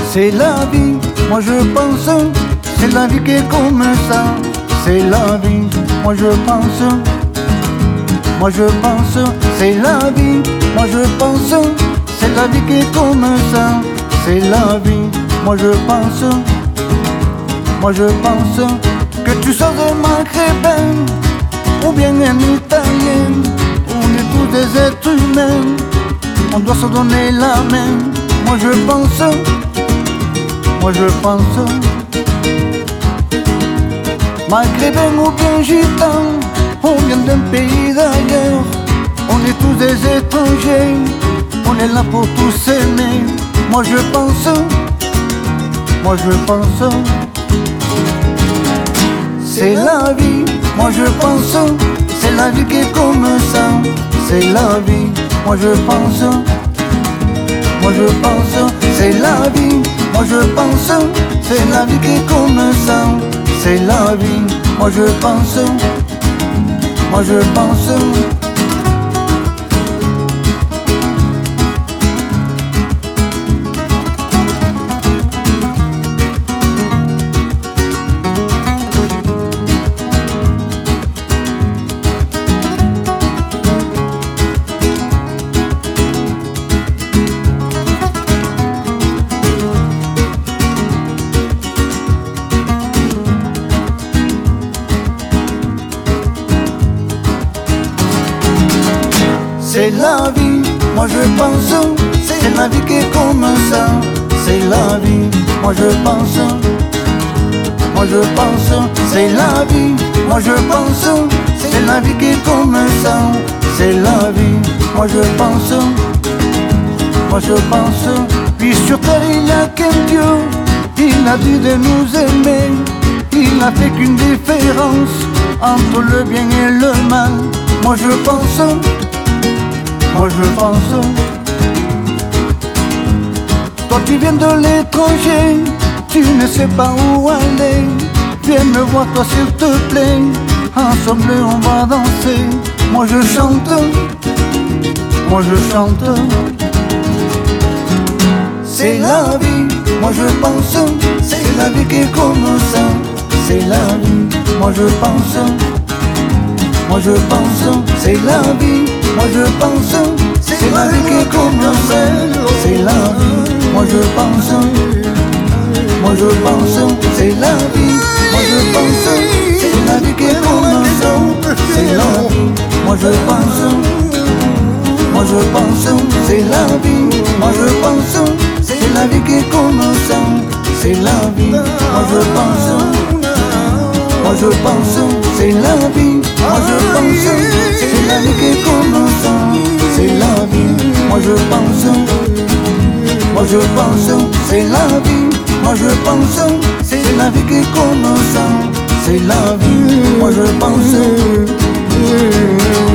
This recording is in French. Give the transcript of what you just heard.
c'est la vie, moi je pense, c'est la vie qui est comme ça. C'est la vie, moi je pense, c'est la vie, moi je pense, c'est la vie qui est comme ça. C'est la vie, moi je pense que tu sois un maghrébin ou bien un italien, on est tous des êtres humains, on doit se donner la main. Moi je pense, maghrébin ou bien gitan, on vient d'un pays d'ailleurs, on est tous des étrangers, on est là pour tous s'aimer. Moi je pense, c'est la vie, moi je pense, c'est la vie qui est comme ça. C'est la vie, moi je pense, c'est la vie, moi je pense, c'est la vie qui est comme ça. C'est la vie, moi je pense. C'est la vie, moi je pense, c'est la vie qui est comme ça. C'est la vie, moi je pense, c'est la vie, moi je pense, c'est la vie qui est comme ça. C'est la vie, moi je pense, puis sur terre il n'y a qu'un Dieu, il a dit de nous aimer, il n'a fait qu'une différence entre le bien et le mal. Moi je pense, toi tu viens de l'étranger, tu ne sais pas où aller, viens me voir toi s'il te plaît, ensemble on va danser. Moi je chante, c'est la vie, moi je pense, c'est la vie qui est comme ça. C'est la vie, moi je pense, c'est la vie, moi je pense, c'est la vie qui est comme ça. C'est la vie, moi je pense, c'est la vie, moi je pense, c'est la vie qui est comme ça. C'est la vie, moi je pense, c'est la vie, moi je pense, c'est la vie qui est comme ça. C'est la vie, moi je pense, c'est la vie, moi je pense, c'est la vie qui est comme ça. C'est la vie, moi je pense, c'est la vie, moi je pense, c'est la vie qui est comme ça. C'est la vie, moi je pense.